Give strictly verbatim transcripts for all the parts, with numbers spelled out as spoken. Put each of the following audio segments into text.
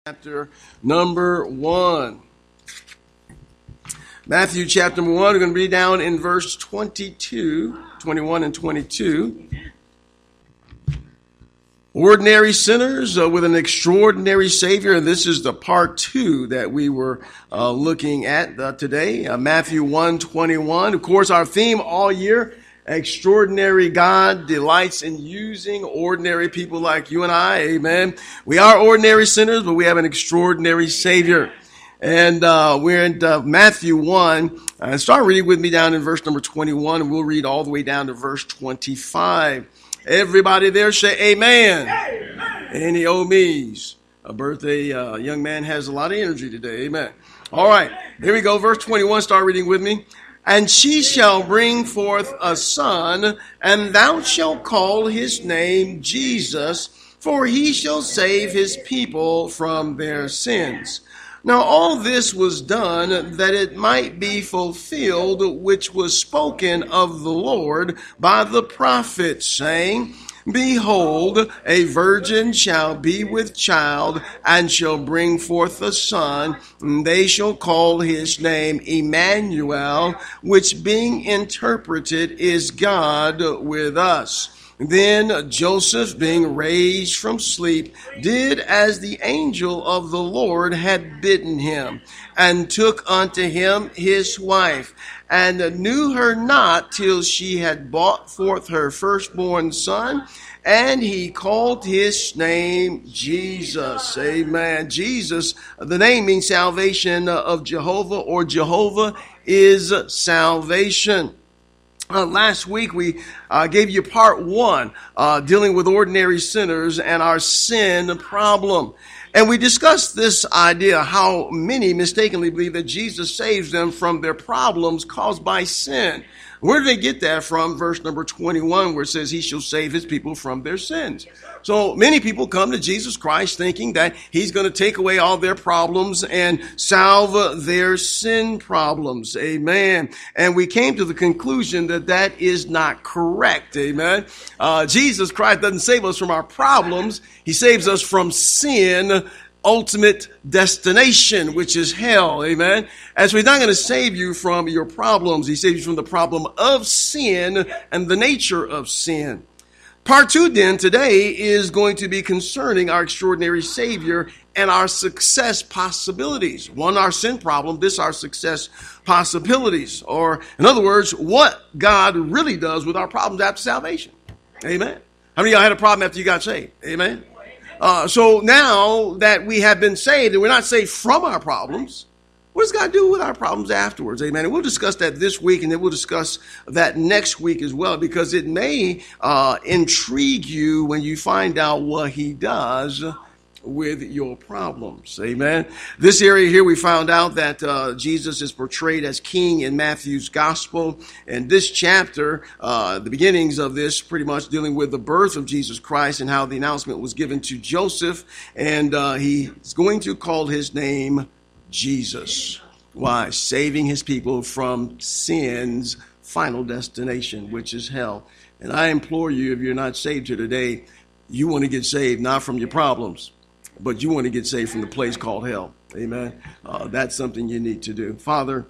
Chapter number one. Matthew chapter number one, we're going to read down in verse twenty-two, twenty-one and twenty-two. Ordinary sinners uh, with an extraordinary Savior, and this is the part two that we were uh, looking at uh, today. Uh, Matthew one twenty-one. Of course, our theme all year, extraordinary God delights in using ordinary people like you and I. Amen. We are ordinary sinners, but we have an extraordinary Savior. And uh, we're in uh, Matthew one. Uh, start reading with me down in verse number twenty-one, and we'll read all the way down to verse twenty-five. Everybody there say amen. Amen. Any old me's. A birthday uh, young man has a lot of energy today. Amen. All right. Here we go. Verse twenty-one. Start reading with me. And she shall bring forth a son, and thou shalt call his name Jesus, for he shall save his people from their sins. Now all this was done that it might be fulfilled which was spoken of the Lord by the prophet, saying, Behold, a virgin shall be with child, and shall bring forth a son, and they shall call his name Emmanuel, which being interpreted is God with us. Then Joseph, being raised from sleep, did as the angel of the Lord had bidden him, and took unto him his wife, and knew her not till she had brought forth her firstborn son, and he called his name Jesus. Amen. Jesus, the name means salvation of Jehovah, or Jehovah is salvation. Uh, last week we uh, gave you part one, uh, dealing with ordinary sinners and our sin problem. And we discussed this idea, how many mistakenly believe that Jesus saves them from their problems caused by sin. Where do they get that from? Verse number twenty-one, where it says he shall save his people from their sins. So many people come to Jesus Christ thinking that he's going to take away all their problems and solve their sin problems. Amen. And we came to the conclusion that that is not correct. Amen. Uh, Jesus Christ doesn't save us from our problems. He saves us from sin, ultimate destination, which is hell. Amen. As we're not going to save you from your problems, he saves you from the problem of sin and the nature of sin. Part two then today is going to be concerning our extraordinary Savior and our success possibilities. One, our sin problem, this our success possibilities. Or in other words, what God really does with our problems after salvation. Amen. How many of y'all had a problem after you got saved? Amen. Uh, so now that we have been saved and we're not saved from our problems, what does God do with our problems afterwards? Amen. And we'll discuss that this week, and then we'll discuss that next week as well, because it may uh, intrigue you when you find out what he does with your problems. Amen. This area here, we found out that uh, Jesus is portrayed as king in Matthew's gospel. And this chapter, uh, the beginnings of this, pretty much dealing with the birth of Jesus Christ and how the announcement was given to Joseph. And uh, he's going to call his name Jesus. Why? Saving his people from sin's final destination, which is hell. And I implore you, if you're not saved here today, you want to get saved not from your problems, but you want to get saved from the place called hell. Amen. Uh, that's something you need to do. Father,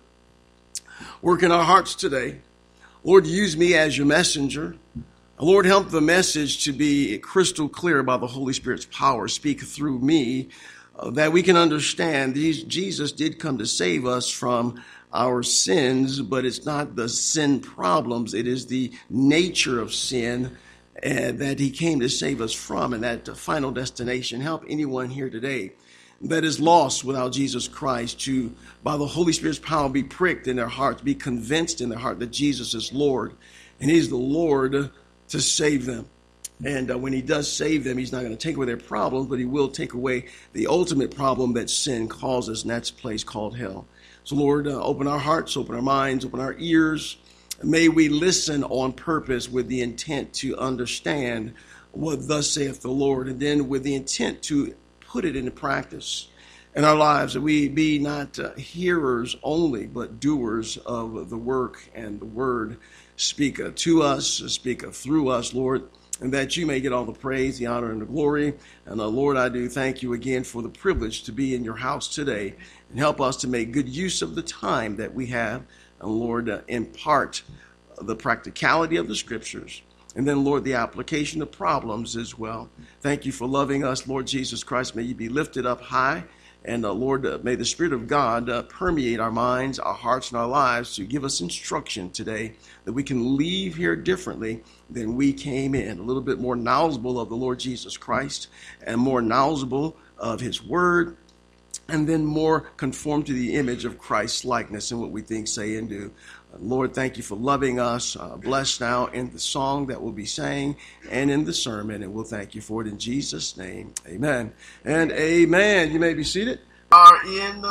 work in our hearts today. Lord, use me as your messenger. Lord, help the message to be crystal clear by the Holy Spirit's power. Speak through me, uh, that we can understand these, Jesus did come to save us from our sins, but it's not the sin problems. It is the nature of sin and that he came to save us from, and that final destination. Help anyone here today that is lost without Jesus Christ to, by the Holy Spirit's power, be pricked in their hearts, be convinced in their heart that Jesus is Lord, and he's the Lord to save them. And uh, when he does save them, he's not going to take away their problems, but he will take away the ultimate problem that sin causes, and that's a place called hell. So Lord, uh, open our hearts, open our minds, open our ears. May we listen on purpose with the intent to understand what thus saith the Lord, and then with the intent to put it into practice in our lives, that we be not uh, hearers only, but doers of the work and the word. Speak uh, to us, speak uh, through us, Lord. and that you may get all the praise, the honor, and the glory. And uh, Lord, I do thank you again for the privilege to be in your house today, and help us to make good use of the time that we have. And Lord, uh, impart the practicality of the scriptures, and then, Lord, the application of problems as well. Thank you for loving us, Lord Jesus Christ. May you be lifted up high. And uh, Lord, uh, may the Spirit of God uh, permeate our minds, our hearts, and our lives to give us instruction today that we can leave here differently than we came in, a little bit more knowledgeable of the Lord Jesus Christ and more knowledgeable of his word, and then more conformed to the image of Christ's likeness in what we think, say, and do. Uh, Lord, thank you for loving us. Uh, bless now in the song that we'll be saying and in the sermon, and we'll thank you for it in Jesus' name. Amen and amen. You may be seated. We are in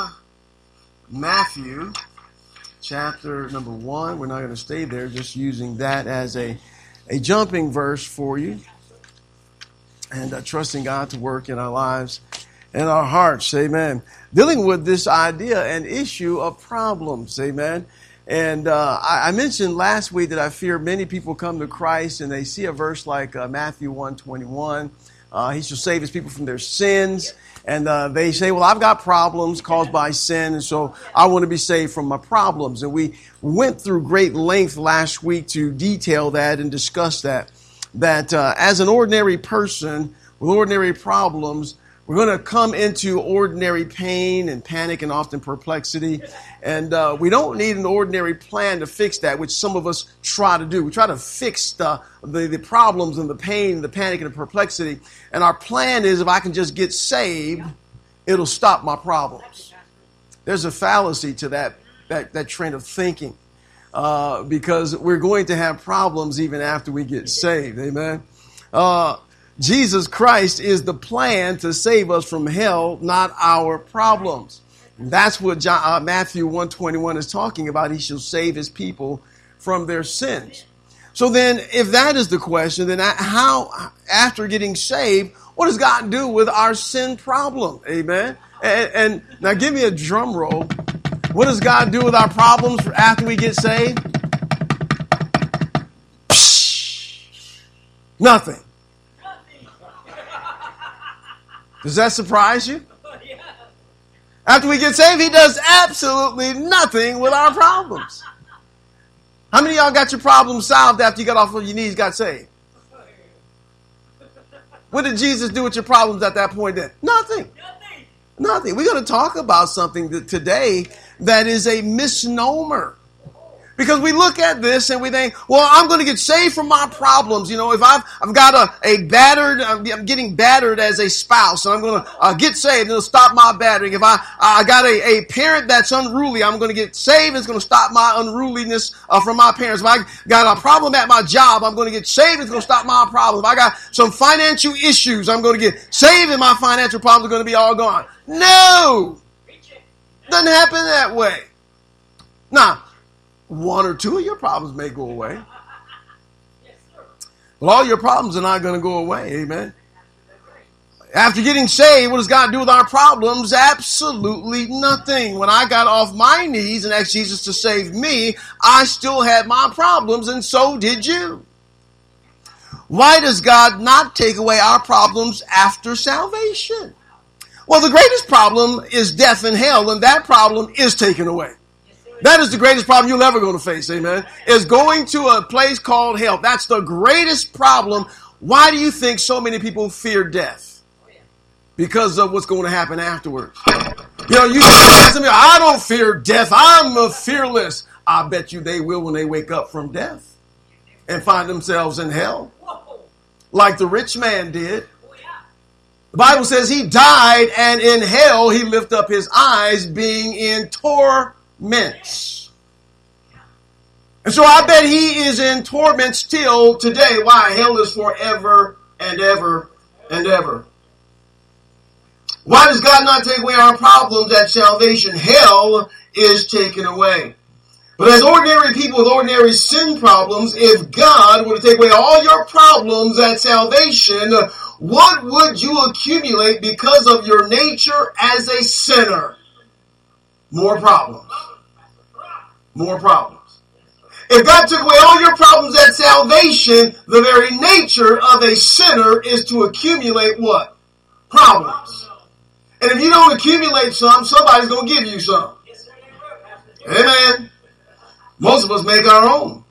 Matthew chapter number one. We're not going to stay there, just using that as a, a jumping verse for you, and uh, trusting God to work in our lives and our hearts. Amen. Dealing with this idea and issue of problems. Amen. And uh, I, I mentioned last week that I fear many people come to Christ and they see a verse like uh, Matthew one twenty-one. Uh, he shall save his people from their sins. And uh, they say, well, I've got problems caused by sin, and so I want to be saved from my problems. And we went through great length last week to detail that and discuss that, that uh, as an ordinary person with ordinary problems, we're going to come into ordinary pain and panic and often perplexity. And uh, we don't need an ordinary plan to fix that, which some of us try to do. We try to fix the, the, the problems and the pain, the panic and the perplexity. And our plan is, if I can just get saved, it'll stop my problems. There's a fallacy to that, that, that trend of thinking, uh, because we're going to have problems even after we get saved. Amen. Uh, Jesus Christ is the plan to save us from hell, not our problems. And that's what John, uh, Matthew one twenty-one is talking about. He shall save his people from their sins. So then, if that is the question, then how, after getting saved, what does God do with our sin problem? Amen. And, and now give me a drum roll. What does God do with our problems after we get saved? Psh, nothing. Does that surprise you? After we get saved, he does absolutely nothing with our problems. How many of y'all got your problems solved after you got off of your knees, got saved? What did Jesus do with your problems at that point then? Nothing. Nothing. Nothing. We're going to talk about something that today that is a misnomer. Because we look at this and we think, well, I'm going to get saved from my problems. You know, if I've, I've got a, a battered, I'm, I'm getting battered as a spouse, and I'm going to uh, get saved, and it'll stop my battering. If I, I got a, a parent that's unruly, I'm going to get saved, it's going to stop my unruliness uh, from my parents. If I got a problem at my job, I'm going to get saved, it's going to stop my problem. If I got some financial issues, I'm going to get saved, and my financial problems are going to be all gone. No! Doesn't happen that way. Now, one or two of your problems may go away. But all your problems are not going to go away. Amen. After getting saved, what does God do with our problems? Absolutely nothing. When I got off my knees and asked Jesus to save me, I still had my problems, and so did you. Why does God not take away our problems after salvation? Well, the greatest problem is death and hell, and that problem is taken away. That is the greatest problem you'll ever going to face, amen, is going to a place called hell. That's the greatest problem. Why do you think so many people fear death? Because of what's going to happen afterwards. You know, you say to me, I don't fear death. I'm a fearless. I bet you they will when they wake up from death and find themselves in hell, like the rich man did. The Bible says he died, and in hell he lifted up his eyes, being in torment. Torments. And so I bet he is in torment still today. Why? Hell is forever and ever and ever. Why does God not take away our problems at salvation? Hell is taken away. But as ordinary people with ordinary sin problems, if God were to take away all your problems at salvation, what would you accumulate because of your nature as a sinner? More problems. More problems. If God took away all your problems at salvation, the very nature of a sinner is to accumulate what? Problems. And if you don't accumulate some, somebody's going to give you some. Amen. Most of us make our own.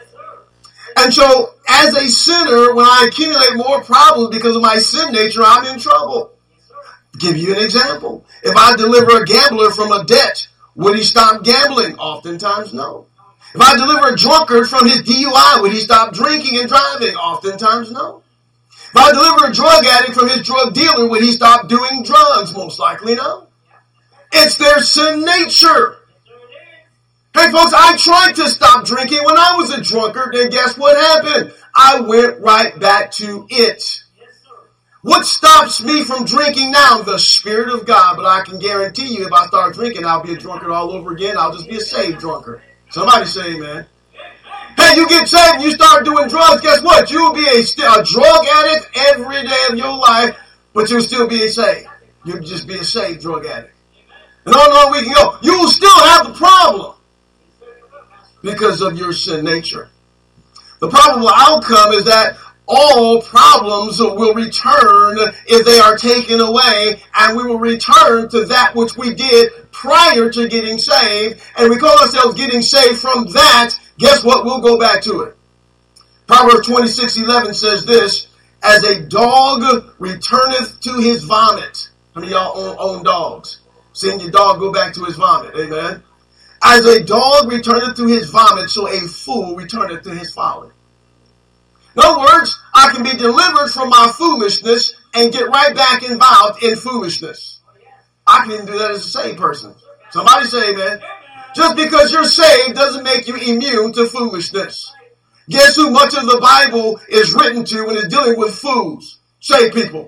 And so, as a sinner, when I accumulate more problems because of my sin nature, I'm in trouble. Give you an example. If I deliver a gambler from a debt, would he stop gambling? Oftentimes, no. If I deliver a drunkard from his D U I, would he stop drinking and driving? Oftentimes, no. If I deliver a drug addict from his drug dealer, would he stop doing drugs? Most likely, no. It's their sin nature. Hey, folks, I tried to stop drinking when I was a drunkard, and guess what happened? I went right back to it. What stops me from drinking now? The Spirit of God. But I can guarantee you, if I start drinking, I'll be a drunkard all over again. I'll just be a saved drunkard. Somebody say amen. Hey, you get saved and you start doing drugs, guess what? You'll be a, a drug addict every day of your life, but you'll still be a saved. You'll just be a saved drug addict. And on and on we can go. You will still have the problem because of your sin nature. The probable outcome is that all problems will return if they are taken away, and we will return to that which we did prior to getting saved, and we call ourselves getting saved from that. Guess what? We'll go back to it. Proverbs twenty-six eleven says this, as a dog returneth to his vomit. How many of y'all own, own dogs? Seeing your dog go back to his vomit. Amen. As a dog returneth to his vomit, so a fool returneth to his folly. In other words, I can be delivered from my foolishness and get right back involved in foolishness. I can even do that as a saved person. Somebody say amen. Just because you're saved doesn't make you immune to foolishness. Guess who much of the Bible is written to when it's dealing with fools? Saved people.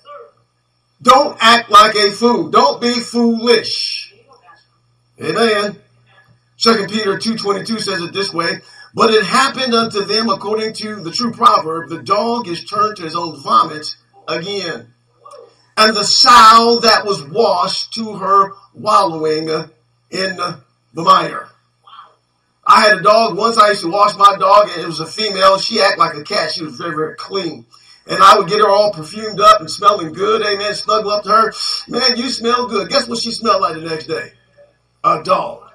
Don't act like a fool. Don't be foolish. Amen. Second Peter two twenty-two says it this way. But it happened unto them according to the true proverb, the dog is turned to his own vomit again. And the sow that was washed to her wallowing in the mire. I had a dog once. I used to wash my dog, and it was a female. She acted like a cat. She was very, very clean. And I would get her all perfumed up and smelling good. Amen. Snuggle up to her. Man, you smell good. Guess what she smelled like the next day? A dog.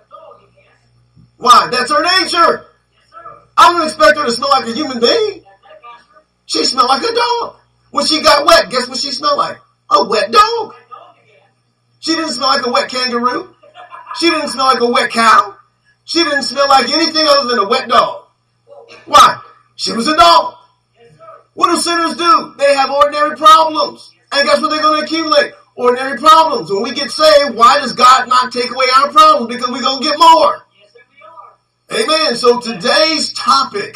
Why? That's her nature. I don't expect her to smell like a human being. She smelled like a dog. When she got wet, guess what she smelled like? A wet dog. She didn't smell like a wet kangaroo. She didn't smell like a wet cow. She didn't smell like anything other than a wet dog. Why? She was a dog. What do sinners do? They have ordinary problems. And guess what they're going to accumulate? Ordinary problems. When we get saved, why does God not take away our problems? Because we're going to get more. Amen. So today's topic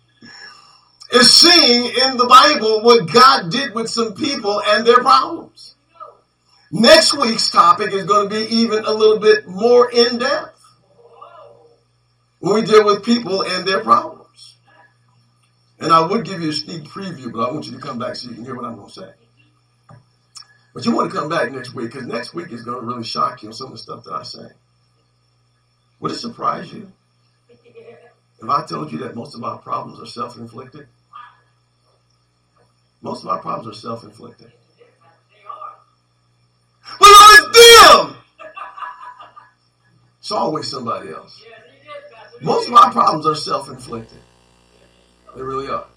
is seeing in the Bible what God did with some people and their problems. Next week's topic is going to be even a little bit more in depth when we deal with people and their problems. And I would give you a sneak preview, but I want you to come back so you can hear what I'm going to say. But you want to come back next week, because next week is going to really shock you on some of the stuff that I say. Would it surprise you if I told you that most of our problems are self-inflicted? Most of our problems are self-inflicted. But it's them! It's always somebody else. Most of our problems are self-inflicted. They really are.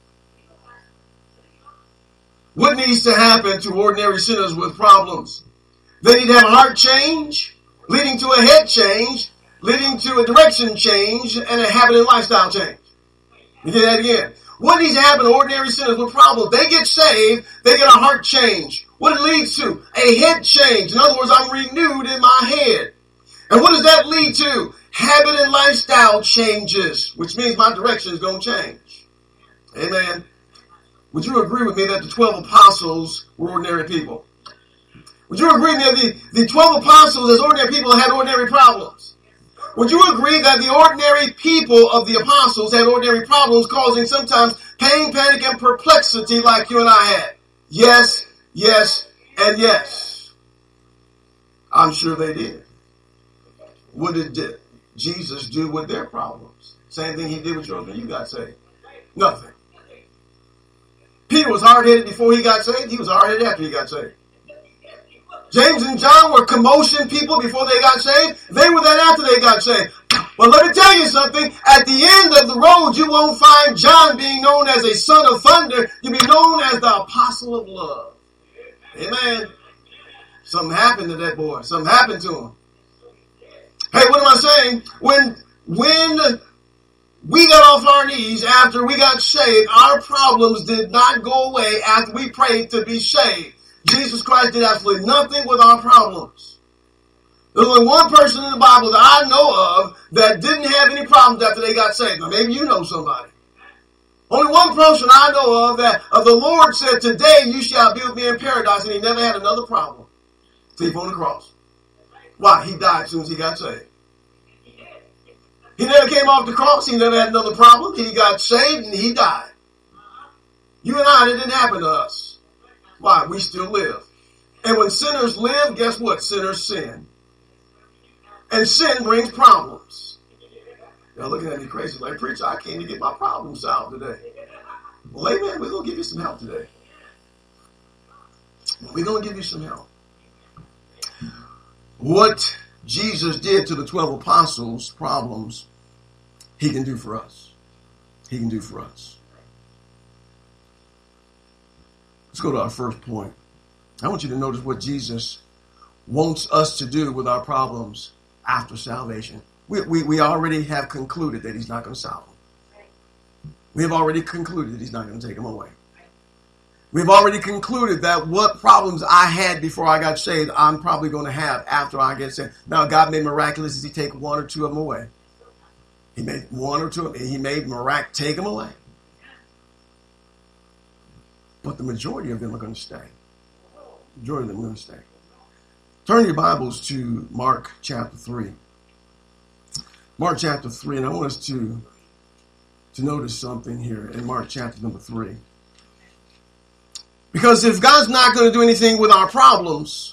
What needs to happen to ordinary sinners with problems? They need to have a heart change, leading to a head change, leading to a direction change, and a habit and lifestyle change. You hear that again. What needs to happen to ordinary sinners with problems? They get saved, they get a heart change. What it leads to? A head change. In other words, I'm renewed in my head. And what does that lead to? Habit and lifestyle changes, which means my direction is going to change. Amen. Would you agree with me that the twelve apostles were ordinary people? Would you agree that the, the twelve apostles as ordinary people had ordinary problems? Would you agree that the ordinary people of the apostles had ordinary problems causing sometimes pain, panic, and perplexity like you and I had? Yes, yes, and yes. I'm sure they did. What did Jesus do with their problems? Same thing he did with yours when you got saved. Nothing. Peter was hard-headed before he got saved. He was hard-headed after he got saved. James and John were commotion people before they got saved. They were that after they got saved. But let me tell you something. At the end of the road, you won't find John being known as a son of thunder. You'll be known as the apostle of love. Amen. Something happened to that boy. Something happened to him. Hey, what am I saying? When, when we got off our knees after we got saved, our problems did not go away after we prayed to be saved. Jesus Christ did absolutely nothing with our problems. There's only one person in the Bible that I know of that didn't have any problems after they got saved. Now, maybe you know somebody. Only one person I know of that of the Lord said, today you shall be with me in paradise, and he never had another problem. Thief on the cross. Why? He died as soon as he got saved. He never came off the cross. He never had another problem. He got saved and he died. You and I, it didn't happen to us. Why? We still live. And when sinners live, guess what? Sinners sin. And sin brings problems. Y'all looking at me crazy like, preacher, I can't even get my problems solved today. Well, amen, we're going to give you some help today. We're going to give you some help. What Jesus did to the twelve apostles' problems, he can do for us. He can do for us. Let's go to our first point. I want you to notice what Jesus wants us to do with our problems after salvation. We, we, we already have concluded that he's not going to solve them. We have already concluded that he's not going to take them away. We've already concluded that what problems I had before I got saved, I'm probably going to have after I get saved. Now, God made miraculous. Does he take one or two of them away? He made one or two of them. He made mirac take them away. But the majority of them are going to stay. The majority of them are going to stay. Turn your Bibles to Mark chapter three. Mark chapter three, and I want us to, to notice something here in Mark chapter number three. Because if God's not going to do anything with our problems,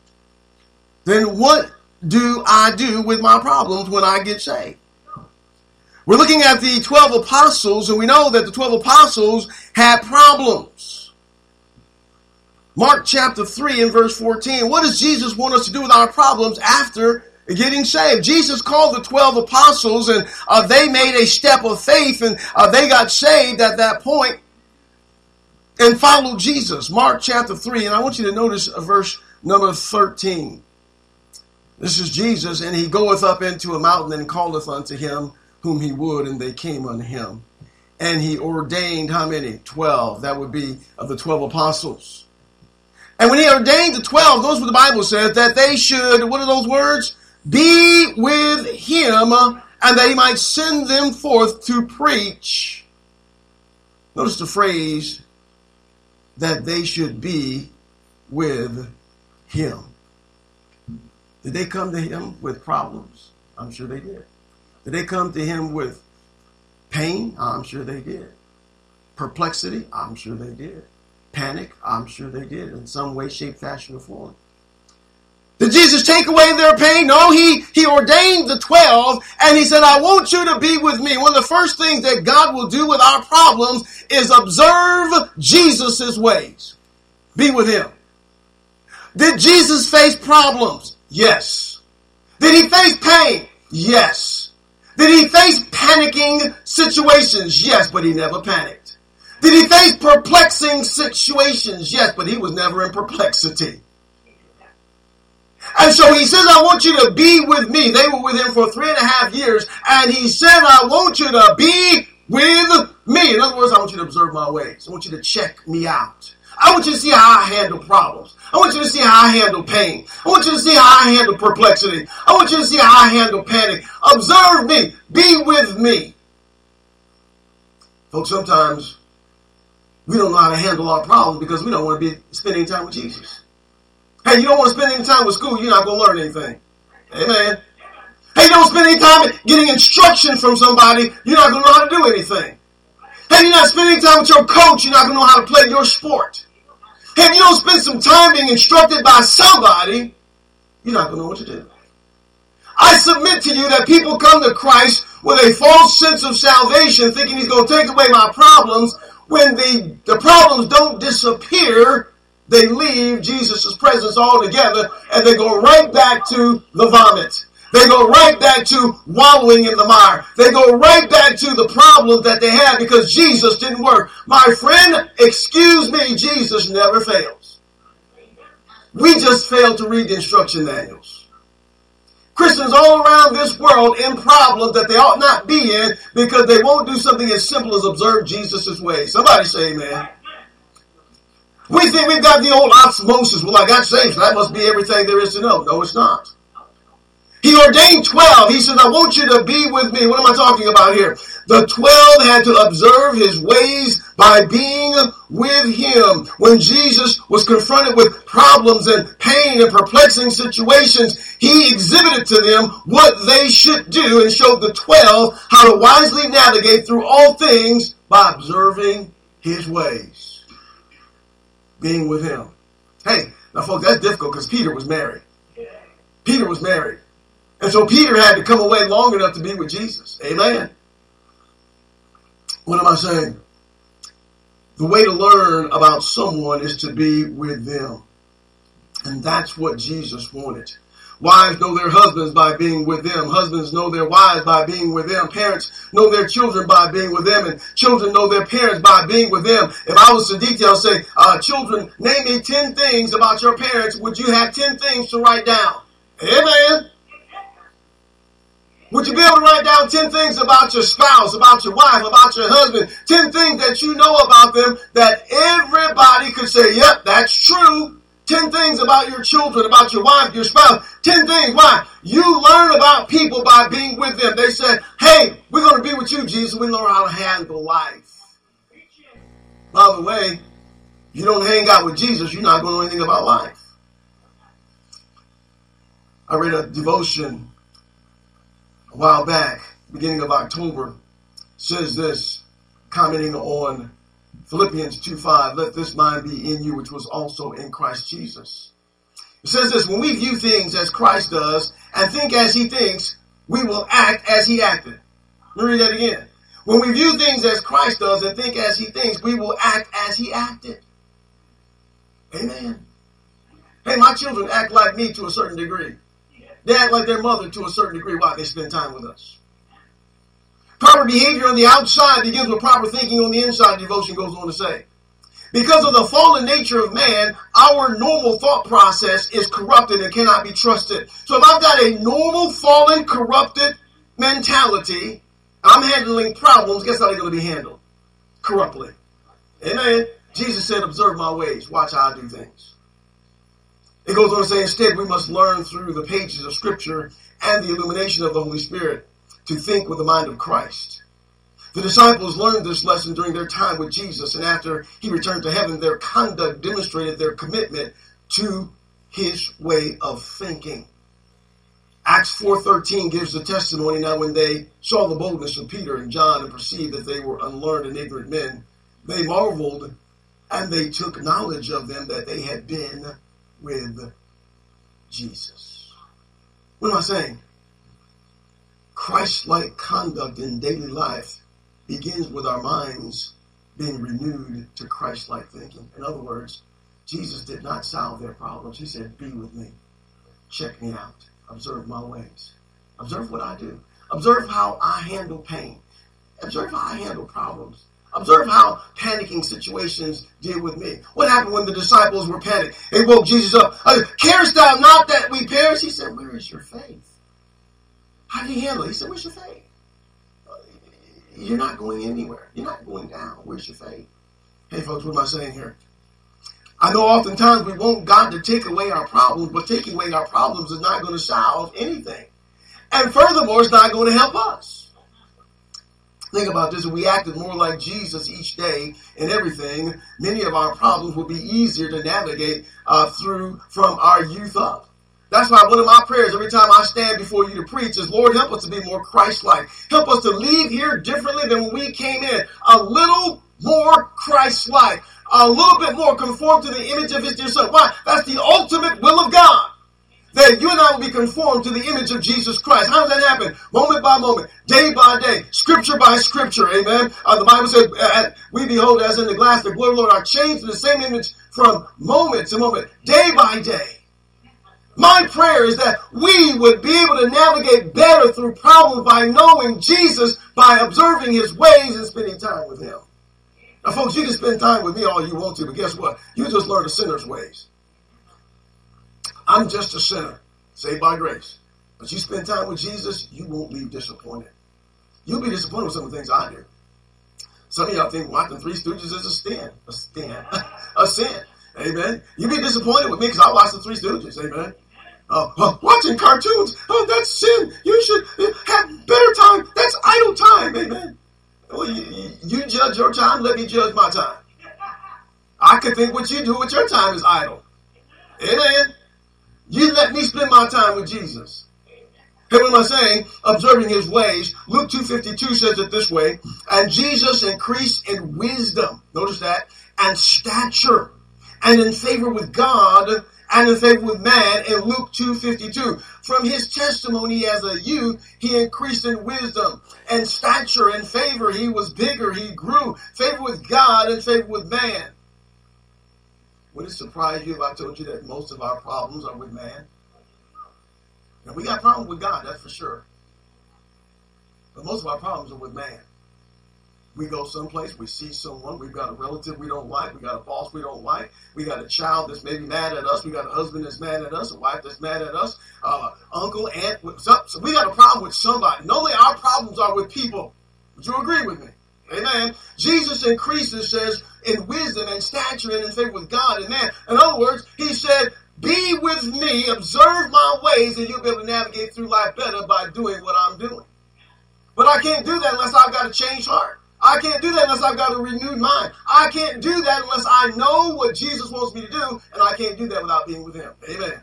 then what do I do with my problems when I get saved? We're looking at the twelve apostles, and we know that the twelve apostles had problems. Mark chapter three and verse fourteen. What does Jesus want us to do with our problems after getting saved? Jesus called the twelve apostles, and uh, they made a step of faith, and uh, they got saved at that point and followed Jesus. Mark chapter three, and I want you to notice verse number thirteen. This is Jesus, and he goeth up into a mountain and calleth unto him whom he would, and they came unto him. And he ordained how many? Twelve. That would be of the twelve apostles. And when he ordained the twelve, those what the Bible says, that they should, what are those words? Be with him, and that he might send them forth to preach. Notice the phrase, that they should be with him. Did they come to him with problems? I'm sure they did. Did they come to him with pain? I'm sure they did. Perplexity? I'm sure they did. Panic? I'm sure they did in some way, shape, fashion, or form. Did Jesus take away their pain? No, he, he ordained the twelve, and he said, I want you to be with me. One of the first things that God will do with our problems is observe Jesus' ways. Be with him. Did Jesus face problems? Yes. Did he face pain? Yes. Did he face panicking situations? Yes, but he never panicked. Did he face perplexing situations? Yes, but he was never in perplexity. And so he says, I want you to be with me. They were with him for three and a half years. And he said, I want you to be with me. In other words, I want you to observe my ways. I want you to check me out. I want you to see how I handle problems. I want you to see how I handle pain. I want you to see how I handle perplexity. I want you to see how I handle panic. Observe me. Be with me. Folks, sometimes we don't know how to handle our problems because we don't want to be spending time with Jesus. Hey, you don't want to spend any time with school, you're not going to learn anything. Amen. Hey, you don't spend any time getting instruction from somebody, you're not going to know how to do anything. Hey, you're not spending time with your coach, you're not going to know how to play your sport. Hey, if you don't spend some time being instructed by somebody, you're not going to know what to do. I submit to you that people come to Christ with a false sense of salvation, thinking he's going to take away my problems. When the, the problems don't disappear, they leave Jesus' presence altogether, and they go right back to the vomit. They go right back to wallowing in the mire. They go right back to the problems that they had because Jesus didn't work. My friend, excuse me, Jesus never fails. We just fail to read the instruction manuals. Christians all around this world in problems that they ought not be in because they won't do something as simple as observe Jesus' ways. Somebody say amen. We think we've got the old osmosis. Well, I got saved, so that must be everything there is to know. No, it's not. He ordained twelve. He said, I want you to be with me. What am I talking about here? The twelve had to observe his ways by being with him. When Jesus was confronted with problems and pain and perplexing situations, he exhibited to them what they should do and showed the twelve how to wisely navigate through all things by observing his ways. Being with him. Hey, now folks, that's difficult because Peter was married. Peter was married. And so Peter had to come away long enough to be with Jesus. Amen. What am I saying? The way to learn about someone is to be with them. And that's what Jesus wanted. Wives know their husbands by being with them. Husbands know their wives by being with them. Parents know their children by being with them. And children know their parents by being with them. If I was to detail, say, uh, children, name me ten things about your parents. Would you have ten things to write down? Amen. Would you be able to write down ten things about your spouse, about your wife, about your husband? ten things that you know about them that everybody could say, yep, that's true. ten things about your children, about your wife, your spouse. ten things. Why? You learn about people by being with them. They said, hey, we're going to be with you, Jesus. We learn how to handle life. By the way, you don't hang out with Jesus, you're not going to know anything about life. I read a devotion a while back, beginning of October, says this, commenting on Philippians two five, let this mind be in you, which was also in Christ Jesus. It says this, when we view things as Christ does and think as he thinks, we will act as he acted. Let me read that again. When we view things as Christ does and think as he thinks, we will act as he acted. Amen. Hey, my children act like me to a certain degree. They act like their mother to a certain degree. Why? They spend time with us. Proper behavior on the outside begins with proper thinking on the inside, devotion goes on to say. Because of the fallen nature of man, our normal thought process is corrupted and cannot be trusted. So if I've got a normal, fallen, corrupted mentality, I'm handling problems, guess how they're going to be handled? Corruptly. Amen. Jesus said, observe my ways. Watch how I do things. It goes on to say, instead, we must learn through the pages of Scripture and the illumination of the Holy Spirit to think with the mind of Christ. The disciples learned this lesson during their time with Jesus, and after he returned to heaven, their conduct demonstrated their commitment to his way of thinking. Acts four thirteen gives the testimony. Now, when they saw the boldness of Peter and John and perceived that they were unlearned and ignorant men, they marveled, and they took knowledge of them that they had been with Jesus. What am I saying? Christ-like conduct in daily life begins with our minds being renewed to Christ-like thinking. In other words, Jesus did not solve their problems. He said, be with me. Check me out. Observe my ways. Observe what I do. Observe how I handle pain. Observe how I handle problems. Observe how panicking situations deal with me. What happened when the disciples were panicked? They woke Jesus up. Uh, Carest thou not that we perish? He said, where is your faith? How did he handle it? He said, where's your faith? Uh, you're not going anywhere. You're not going down. Where's your faith? Hey, folks, what am I saying here? I know oftentimes we want God to take away our problems, but taking away our problems is not going to solve anything. And furthermore, it's not going to help us. Think about this. If we acted more like Jesus each day in everything, many of our problems would be easier to navigate uh, through from our youth up. That's why one of my prayers every time I stand before you to preach is, Lord, help us to be more Christ-like. Help us to leave here differently than when we came in. A little more Christ-like. A little bit more conformed to the image of his dear son. Why? That's the ultimate will of God. That that you and I will be conformed to the image of Jesus Christ. How does that happen? Moment by moment, day by day, scripture by scripture. Amen. Uh, the Bible says, uh, we behold as in the glass the glory of the Lord, are changed to the same image from moment to moment, day by day. My prayer is that we would be able to navigate better through problems by knowing Jesus, by observing his ways and spending time with him. Now, folks, you can spend time with me all you want to, but guess what? You just learn a sinner's ways. I'm just a sinner, saved by grace. But you spend time with Jesus, you won't leave disappointed. You'll be disappointed with some of the things I do. Some of y'all think watching Three Stooges is a sin. A sin. a sin. Amen. You'll be disappointed with me because I watch the Three Stooges. Amen. Uh, uh, watching cartoons, oh, that's sin. You should have better time. That's idle time. Amen. Well, you, you judge your time, let me judge my time. I could think what you do with your time is idle. Amen. You let me spend my time with Jesus. Hey, what am I saying? Observing his ways. Luke two fifty-two says it this way. And Jesus increased in wisdom. Notice that. And stature. And in favor with God and in favor with man in Luke two fifty-two. From his testimony as a youth, he increased in wisdom and stature and favor. He was bigger. He grew. Favor with God and favor with man. Would it surprise you if I told you that most of our problems are with man? Now, we got problems with God, that's for sure. But most of our problems are with man. We go someplace, we see someone, we've got a relative we don't like, we got a boss we don't like, we got a child that's maybe mad at us, we got a husband that's mad at us, a wife that's mad at us, uh, uncle, aunt, so, so we got a problem with somebody. Normally our problems are with people. Would you agree with me? Amen. Jesus increases, says, in wisdom and stature and in favor with God and man. In other words, he said, be with me, observe my ways, and you'll be able to navigate through life better by doing what I'm doing. But I can't do that unless I've got a changed heart. I can't do that unless I've got a renewed mind. I can't do that unless I know what Jesus wants me to do, and I can't do that without being with him. Amen.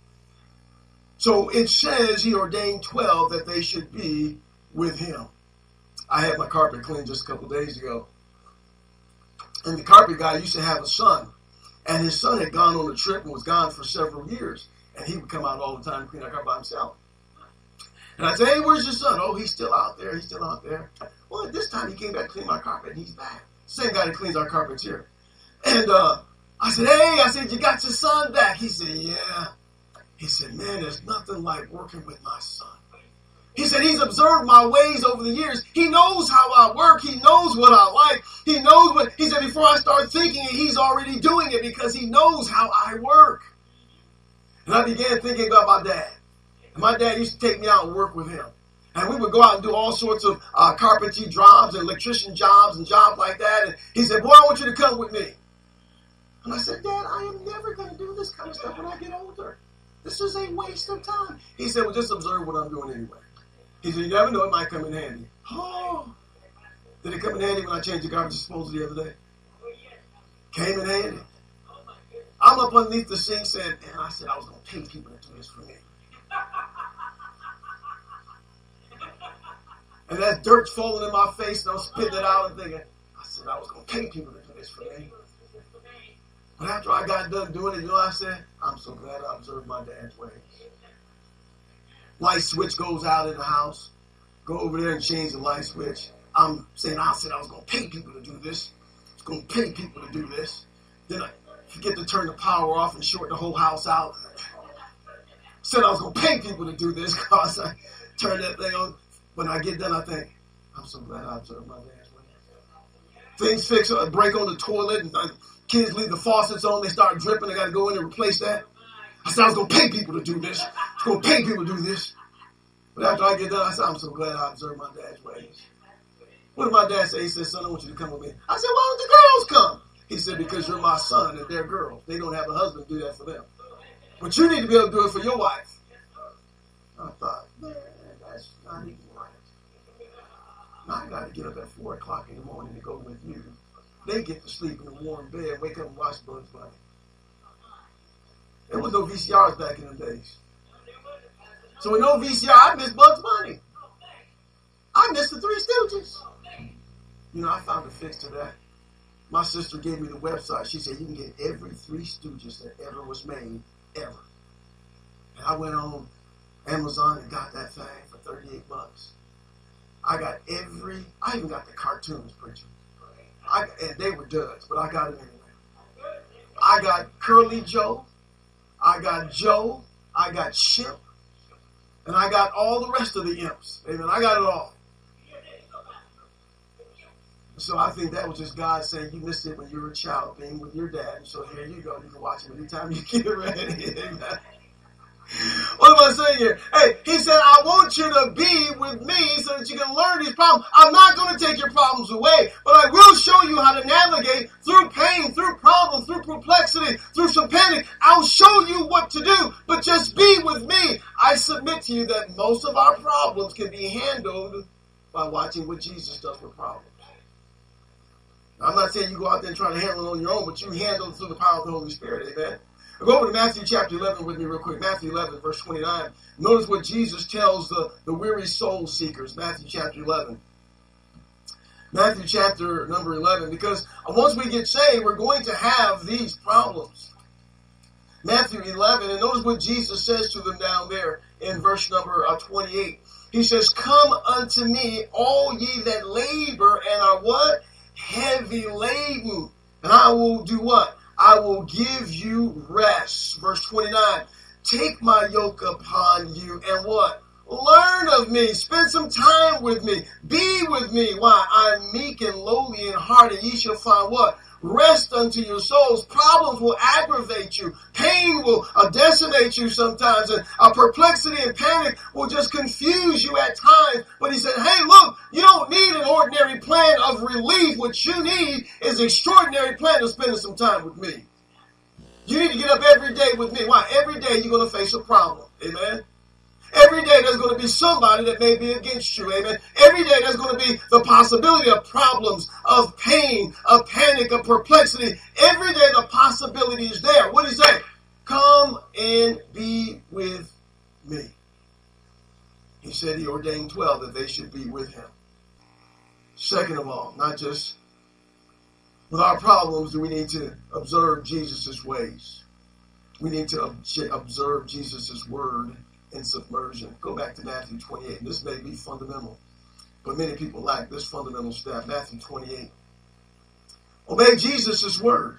So it says he ordained twelve that they should be with him. I had my carpet cleaned just a couple of days ago. And the carpet guy used to have a son. And his son had gone on a trip and was gone for several years. And he would come out all the time and clean our carpet by himself. And I'd say, hey, where's your son? Oh, he's still out there. He's still out there. Well, at this time, he came back to clean my carpet, and he's back. Same guy that cleans our carpets here. And uh, I said, hey, I said, you got your son back? He said, yeah. He said, man, there's nothing like working with my son. He said, he's observed my ways over the years. He knows how I work. He knows what I like. He knows what, he said, before I start thinking it, he's already doing it because he knows how I work. And I began thinking about my dad. And my dad used to take me out and work with him. And we would go out and do all sorts of uh, carpentry jobs and electrician jobs and jobs like that. And he said, boy, I want you to come with me. And I said, Dad, I am never going to do this kind of stuff when I get older. This is a waste of time. He said, well, just observe what I'm doing anyway. He said, you never know, it might come in handy. Oh, did it come in handy when I changed the garbage disposal the other day? Came in handy. I'm up underneath the sink saying, man, I said I was going to pay people to do this for me. And that dirt's falling in my face and I'm spitting it out and thinking, I said I was going to pay people to do this for me. But after I got done doing it, you know what I said? I'm so glad I observed my dad's ways. Light switch goes out in the house. Go over there and change the light switch. I'm saying I said I was going to pay people to do this. I was going to pay people to do this. Then I forget to turn the power off and short the whole house out. Said I was going to pay people to do this because I turned that thing on. When I get done, I think, I'm so glad I observed my dad's ways. Things fix, a break on the toilet, and kids leave the faucets on, they start dripping, I got to go in and replace that. I said I was going to pay people to do this. I was going to pay people to do this. But after I get done, I said, I'm so glad I observed my dad's ways. What did my dad say? He said, son, I want you to come with me. I said, why don't the girls come? He said, because you're my son and they're girls. They don't have a husband to do that for them. But you need to be able to do it for your wife. I thought, man, that's not even right. Now I got to get up at four o'clock in the morning to go with you. They get to sleep in a warm bed, wake up and watch Bugs Bunny. There was no V C Rs back in the days. So with no V C R, I missed Bugs Bunny. I missed the Three Stooges. You know, I found a fix to that. My sister gave me the website. She said, you can get every Three Stooges that ever was made, ever. And I went on Amazon and got that thing for thirty-eight bucks. I got every, I even got the cartoons, preacher. I, and they were duds, but I got them anyway. I got Curly Joe. I got Joe. I got Chip. And I got all the rest of the imps. Amen. I got it all. So I think that was just God saying you missed it when you were a child, being with your dad. So here you go. You can watch it anytime you get ready. Amen. What am I saying here? Hey, he said, I want you to be with me so that you can learn these problems. I'm not going to take your problems away, but I will show you how to navigate through pain, through problems, through perplexity, through some panic. I'll show you what to do, but just be with me. I submit to you that most of our problems can be handled by watching what Jesus does with problems. I'm not saying you go out there and try to handle it on your own, but you handle it through the power of the Holy Spirit. Amen. Go over to Matthew chapter eleven with me real quick. Matthew eleven, verse twenty-nine. Notice what Jesus tells the, the weary soul seekers. Matthew chapter eleven. Matthew chapter number eleven. Because once we get saved, we're going to have these problems. Matthew eleven. And notice what Jesus says to them down there in verse number uh, twenty-eight. He says, come unto me, all ye that labor and are what? Heavy laden. And I will do what? I will give you rest. Verse twenty-nine. Take my yoke upon you and what? Learn of me. Spend some time with me. Be with me. Why? I'm meek and lowly in heart, and ye shall find what? Rest unto your souls. Problems will aggravate you. Pain will uh, decimate you sometimes. And uh, perplexity and panic will just confuse you at times. But he said, hey, look, you don't need an ordinary plan of relief. What you need is an extraordinary plan of spending some time with me. You need to get up every day with me. Why? Every day you're going to face a problem. Amen. Every day there's going to be somebody that may be against you. Amen. Every day there's going to be the possibility of problems, of pain, of panic, of perplexity. Every day the possibility is there. What did he say? Come and be with me. He said he ordained twelve that they should be with him. Second of all, not just with our problems do we need to observe Jesus' ways. We need to observe Jesus' word in submersion. Go back to Matthew twenty-eight. This may be fundamental, but many people lack this fundamental step. Matthew twenty-eight. Obey Jesus' word.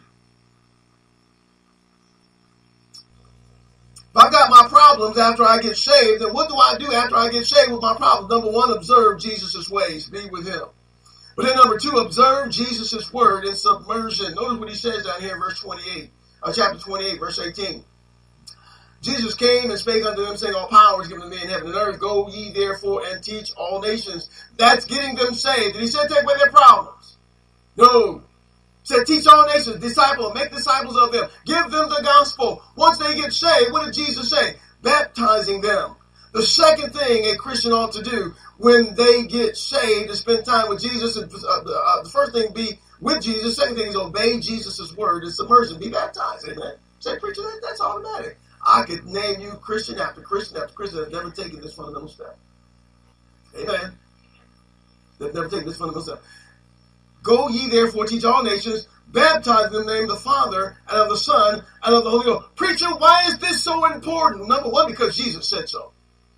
If I got my problems after I get saved, then what do I do after I get saved with my problems? Number one, observe Jesus' ways. Be with him. But then number two, observe Jesus' word in submersion. Notice what he says down here in verse twenty-eight. Uh, chapter twenty-eight, verse eighteen. Jesus came and spake unto them, saying, all power is given to me in heaven and earth. Go ye therefore and teach all nations. That's getting them saved. Did he say take away their problems? No. He said teach all nations, disciple, make disciples of them. Give them the gospel. Once they get saved, what did Jesus say? Baptizing them. The second thing a Christian ought to do when they get saved is spend time with Jesus. And, uh, the, uh, the first thing be with Jesus. The second thing is obey Jesus' word and submersion. Be baptized. Amen. Say, preacher, that, that's automatic. I could name you Christian after Christian after Christian that have never taken this fundamental step. Amen. They've never taken this fundamental step. Go ye therefore teach all nations, baptize them in the name of the Father and of the Son and of the Holy Ghost. Preacher, why is this so important? Number one, because Jesus said so.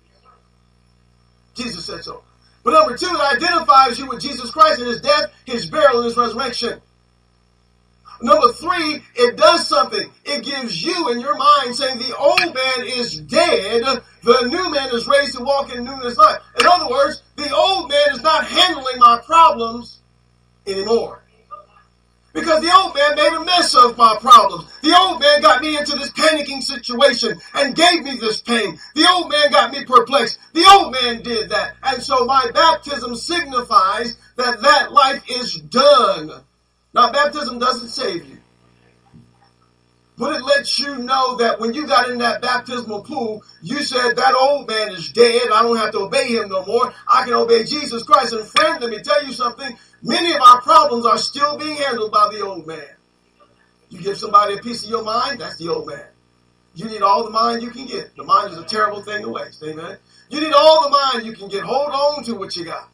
Jesus said so. But number two, it identifies you with Jesus Christ and his death, his burial, and his resurrection. Number three, it does something. It gives you in your mind saying the old man is dead. The new man is raised to walk in newness of life. In other words, the old man is not handling my problems anymore. Because the old man made a mess of my problems. The old man got me into this panicking situation and gave me this pain. The old man got me perplexed. The old man did that. And so my baptism signifies that that life is done. Now, baptism doesn't save you. But it lets you know that when you got in that baptismal pool, you said that old man is dead. I don't have to obey him no more. I can obey Jesus Christ. And friend, let me tell you something. Many of our problems are still being handled by the old man. You give somebody a piece of your mind, that's the old man. You need all the mind you can get. The mind is a terrible thing to waste. Amen. You need all the mind you can get. Hold on to what you got.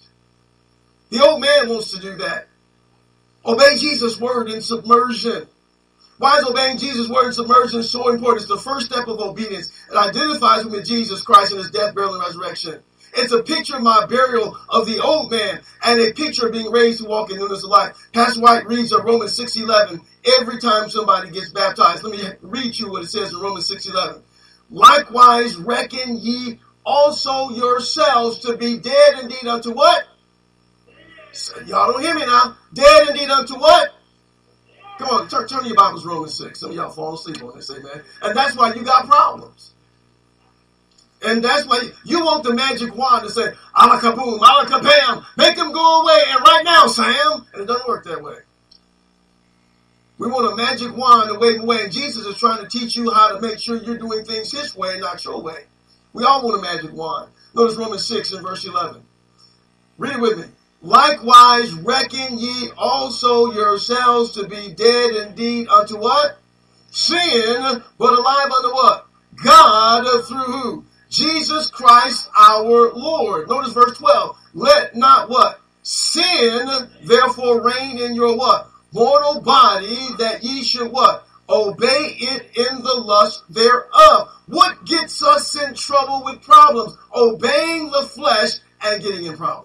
The old man wants to do that. Obey Jesus' word in submersion. Why is obeying Jesus' word and submersion so important? It's the first step of obedience. It identifies me with Jesus Christ and his death, burial, and resurrection. It's a picture of my burial of the old man and a picture of being raised to walk in newness of life. Pastor White reads of Romans six eleven every time somebody gets baptized. Let me read you what it says in Romans six eleven. Likewise reckon ye also yourselves to be dead indeed unto what? So, y'all don't hear me now. Dead indeed unto what? Come on, turn, turn to your Bibles, Romans six. Some of y'all fall asleep on this, amen. And that's why you got problems. And that's why you want the magic wand to say, ala kaboom, ala kabam, make them go away, and right now, Sam. And it doesn't work that way. We want a magic wand to wave away, and Jesus is trying to teach you how to make sure you're doing things his way, not your way. We all want a magic wand. Notice Romans six and verse eleven. Read it with me. Likewise reckon ye also yourselves to be dead indeed unto what? Sin, but alive unto what? God through who? Jesus Christ our Lord. Notice verse twelve. Let not what? Sin therefore reign in your what? Mortal body, that ye should what? Obey it in the lust thereof. What gets us in trouble with problems? Obeying the flesh and getting in problems.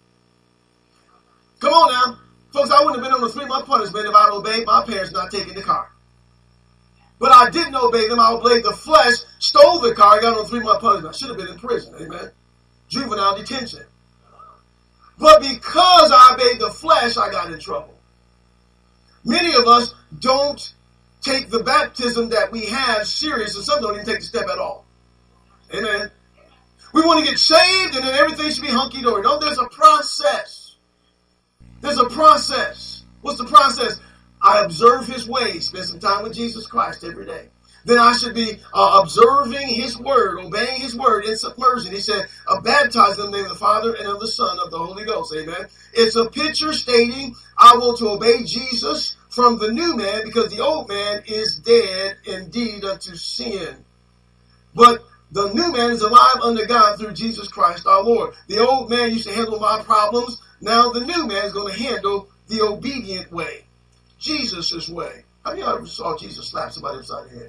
Come on now. Folks, I wouldn't have been on a three-month punishment if I'd obeyed my parents not taking the car. But I didn't obey them. I obeyed the flesh, stole the car, got on a three-month punishment. I should have been in prison. Amen. Juvenile detention. But because I obeyed the flesh, I got in trouble. Many of us don't take the baptism that we have serious, and some don't even take the step at all. Amen. We want to get saved, and then everything should be hunky-dory. No, there's a process. There's a process. What's the process? I observe his ways, spend some time with Jesus Christ every day. Then I should be uh, observing his word, obeying his word in submersion. He said, uh, baptize them in the name of the Father and of the Son of the Holy Ghost. Amen. It's a picture stating I want to obey Jesus from the new man because the old man is dead indeed unto sin. But the new man is alive unto God through Jesus Christ our Lord. The old man used to handle my problems. Now the new man is going to handle the obedient way. Jesus' way. How many of y'all ever saw Jesus slap somebody upside the head?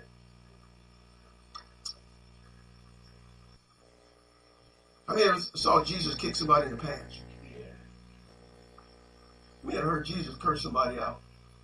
How many of you ever saw Jesus kick somebody in the pants? How many of you ever heard Jesus curse somebody out?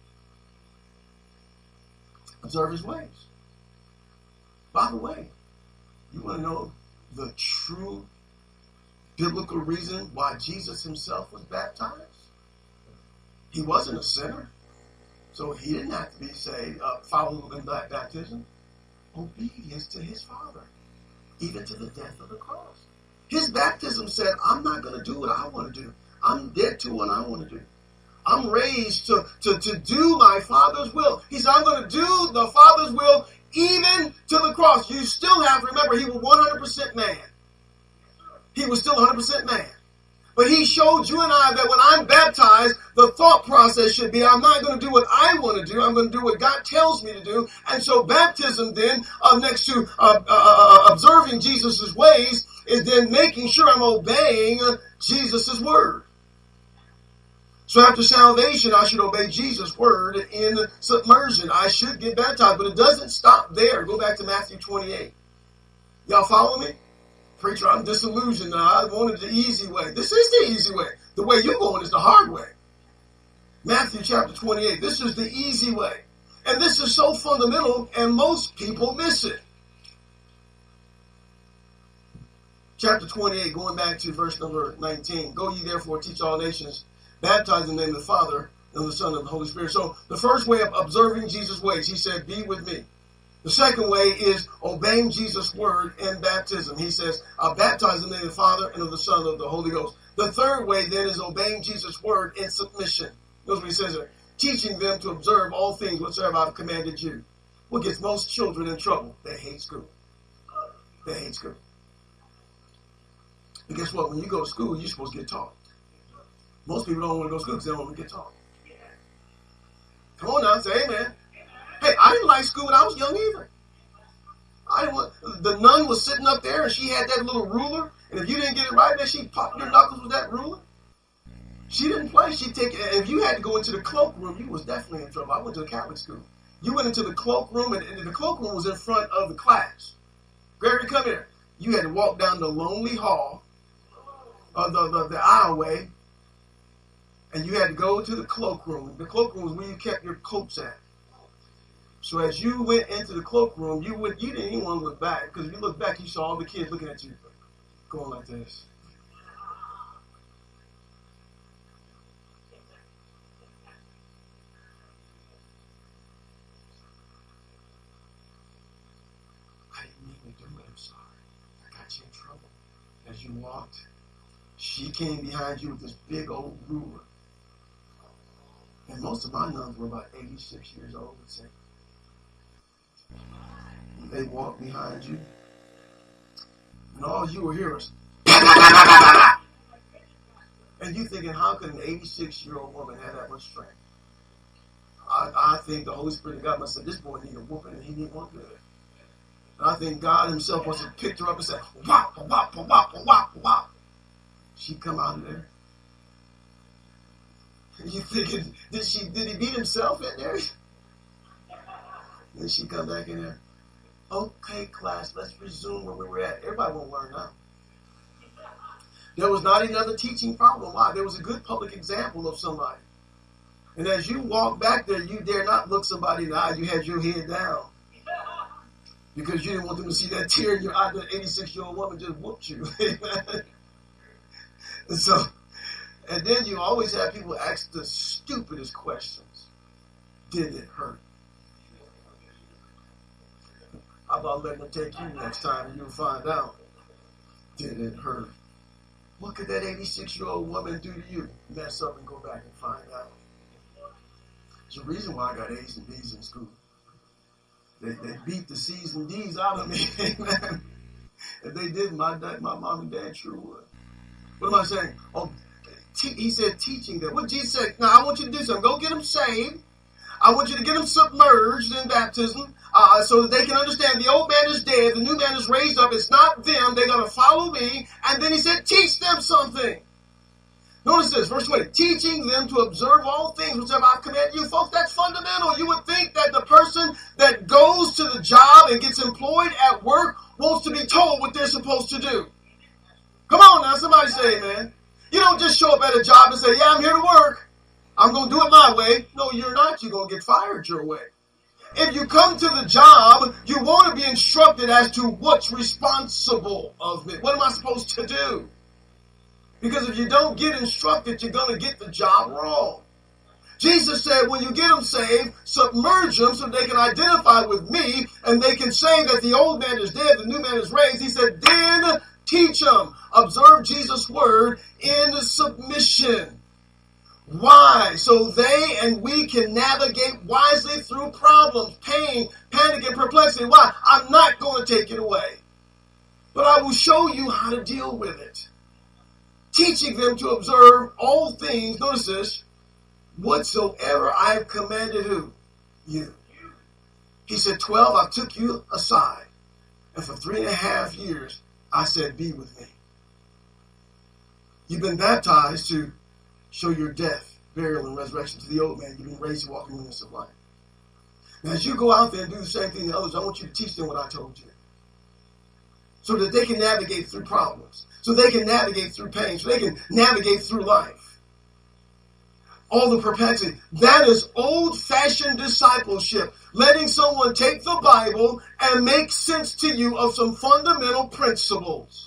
Observe his ways. By the way, you want to know the true biblical reason why Jesus himself was baptized? He wasn't a sinner, so he didn't have to be saved, uh, following in that baptism. Obedience to his Father, even to the death of the cross. His baptism said, I'm not going to do what I want to do. I'm dead to what I want to do. I'm raised to, to, to do my Father's will. He said, I'm going to do the Father's will even to the cross. You still have to remember, he was one hundred percent man. He was still one hundred percent man. But he showed you and I that when I'm baptized, the thought process should be, I'm not going to do what I want to do. I'm going to do what God tells me to do. And so baptism then, uh, next to uh, uh, observing Jesus' ways, is then making sure I'm obeying Jesus' word. So after salvation, I should obey Jesus' word in submersion. I should get baptized, but it doesn't stop there. Go back to Matthew twenty-eight. Y'all follow me? Preacher, I'm disillusioned now. I wanted the easy way. This is the easy way. The way you're going is the hard way. Matthew chapter twenty-eight. This is the easy way. And this is so fundamental, and most people miss it. Chapter twenty-eight, going back to verse number nineteen. Go ye therefore, teach all nations, baptize in the name of the Father and the Son and the Holy Spirit. So the first way of observing Jesus' ways, he said, be with me. The second way is obeying Jesus' word in baptism. He says, uh, baptize in the name of the Father and of the Son and of the Holy Ghost. The third way then is obeying Jesus' word in submission. Notice what he says there. Teaching them to observe all things whatsoever I've commanded you. What gets most children in trouble? They hate school. They hate school. And guess what? When you go to school, you're supposed to get taught. Most people don't want to go to school because they don't want to get taught. Come on now, say amen. Hey, I didn't like school when I was young either. I didn't want, the nun was sitting up there and she had that little ruler. And if you didn't get it right there, she'd pop your knuckles with that ruler. She didn't play. She'd take it. If you had to go into the cloakroom, you was definitely in trouble. I went to a Catholic school. You went into the cloakroom, and, and the cloakroom was in front of the class. Gregory, come here. You had to walk down the lonely hall, of the, the, the aisleway, and you had to go to the cloakroom. The cloakroom was where you kept your coats at. So as you went into the cloakroom, you would you didn't even want to look back, because if you look back, you saw all the kids looking at you, going like this. I didn't mean to do it. I'm sorry. I got you in trouble. As you walked, she came behind you with this big old ruler. And most of my nuns were about eighty-six years old, let's say. They walked behind you, and all you were hearing was, and you thinking, how could an eighty-six-year-old woman have that much strength? I, I think the Holy Spirit of God must have said, this boy needed a whooping, and he didn't want good. And I think God himself must have picked her up and said, wop, wop, wop, wop, wop. She come out of there. And you thinking, did she? Did he beat himself in there? Then she come back in there. Okay, class, let's resume where we were at. Everybody won't learn now. There was not another teaching problem. Why? There was a good public example of somebody. And as you walk back there, you dare not look somebody in the eye. You had your head down. Because you didn't want them to see that tear in your eye. The eighty-six-year-old woman just whooped you. And so, and then you always have people ask the stupidest questions. Did it hurt? How about letting them take you next time and you'll find out? Did it hurt? What could that eighty-six-year-old woman do to you? Mess up and go back and find out. There's a reason why I got A's and B's in school. They, they beat the C's and D's out of me. Amen. If they did, my dad, my mom and dad sure would. What am I saying? Oh, te- he said teaching them. What Jesus said? Now I want you to do something. Go get them saved. I want you to get them submerged in baptism uh, so that they can understand the old man is dead, the new man is raised up. It's not them. They're going to follow me. And then he said, teach them something. Notice this, verse twenty. Teaching them to observe all things which I've commanded you. Folks, that's fundamental. You would think that the person that goes to the job and gets employed at work wants to be told what they're supposed to do. Come on now, somebody say amen. You don't just show up at a job and say, yeah, I'm here to work. I'm going to do it my way. No, you're not. You're going to get fired your way. If you come to the job, you want to be instructed as to what's responsible of me. What am I supposed to do? Because if you don't get instructed, you're going to get the job wrong. Jesus said, when you get them saved, submerge them so they can identify with me and they can say that the old man is dead, the new man is raised. He said, then teach them. Observe Jesus' word in submission. Why? So they and we can navigate wisely through problems, pain, panic, and perplexity. Why? I'm not going to take it away. But I will show you how to deal with it. Teaching them to observe all things, notice this, whatsoever I have commanded who? You. He said, twelve, I took you aside. And for three and a half years, I said, be with me. You've been baptized to show your death, burial, and resurrection to the old man. You've been raised to walk in the newness of life. Now, as you go out there and do the same thing to others, I want you to teach them what I told you. So that they can navigate through problems. So they can navigate through pain. So they can navigate through life. All the perplexity. That is old-fashioned discipleship. Letting someone take the Bible and make sense to you of some fundamental principles.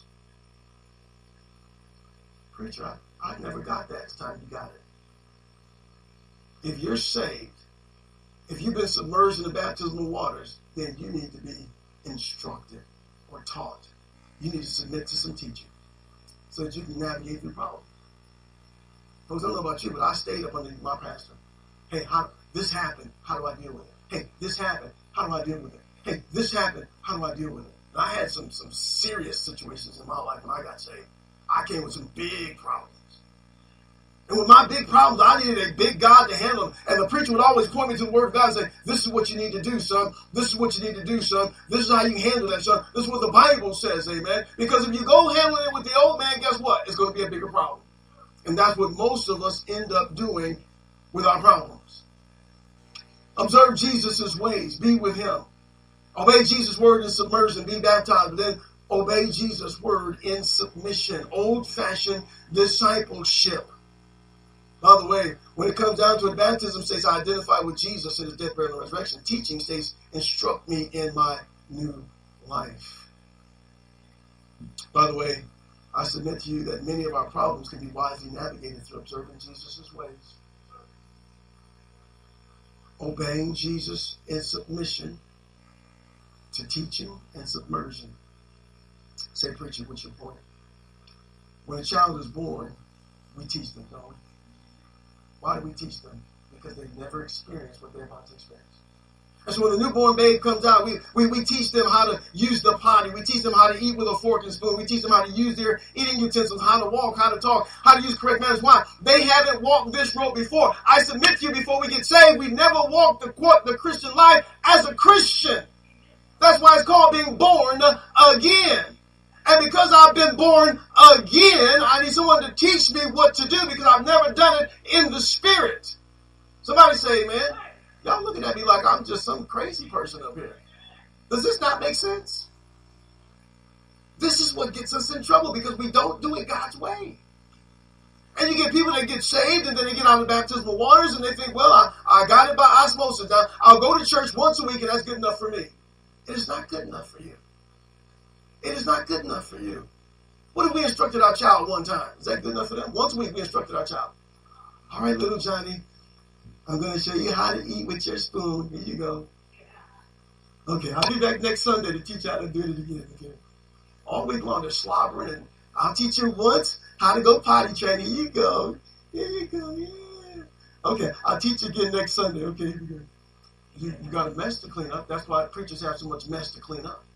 Preacher, I I never got that. It's time you got it. If you're saved, if you've been submerged in the baptismal waters, then you need to be instructed or taught. You need to submit to some teaching so that you can navigate through problems. Folks, I don't know about you, but I stayed up underneath my pastor. Hey, how, this happened. How do I deal with it? Hey, this happened. How do I deal with it? Hey, this happened. How do I deal with it? And I had some, some serious situations in my life when I got saved. I came with some big problems. And with my big problems, I needed a big God to handle them. And the preacher would always point me to the Word of God and say, this is what you need to do, son. This is what you need to do, son. This is how you can handle that, son. This is what the Bible says, amen. Because if you go handling it with the old man, guess what? It's going to be a bigger problem. And that's what most of us end up doing with our problems. Observe Jesus' ways. Be with him. Obey Jesus' word in submersion. Be baptized. But then obey Jesus' word in submission. Old-fashioned discipleship. By the way, when it comes down to it, baptism states I identify with Jesus in his death, burial, and resurrection. Teaching states instruct me in my new life. By the way, I submit to you that many of our problems can be wisely navigated through observing Jesus' ways. Obeying Jesus in submission to teaching and submersion. Say, preacher, what's your point? When a child is born, we teach them, don't we? Why do we teach them? Because they've never experienced what they're about to experience. And so when the newborn babe comes out, we, we, we teach them how to use the potty. We teach them how to eat with a fork and spoon. We teach them how to use their eating utensils, how to walk, how to talk, how to use correct manners. Why? They haven't walked this road before. I submit to you, before we get saved, we never walked the, the Christian life as a Christian. That's why it's called being born again. And because I've been born again, I need someone to teach me what to do because I've never done it in the Spirit. Somebody say, man, y'all looking at me like I'm just some crazy person up here. Does this not make sense? This is what gets us in trouble because we don't do it God's way. And you get people that get saved and then they get out of the baptismal waters and they think, well, I, I got it by osmosis. Now, I'll go to church once a week and that's good enough for me. It is not good enough for you. It is not good enough for you. What if we instructed our child one time? Is that good enough for them? Once a week we instructed our child. All right, little Johnny, I'm going to show you how to eat with your spoon. Here you go. Okay, I'll be back next Sunday to teach you how to do it again. Okay. All week long they're slobbering and I'll teach you once how to go potty train. Here you go. Here you go. Yeah. Okay, I'll teach you again next Sunday. Okay, here you go. You, you got a mess to clean up. That's why preachers have so much mess to clean up.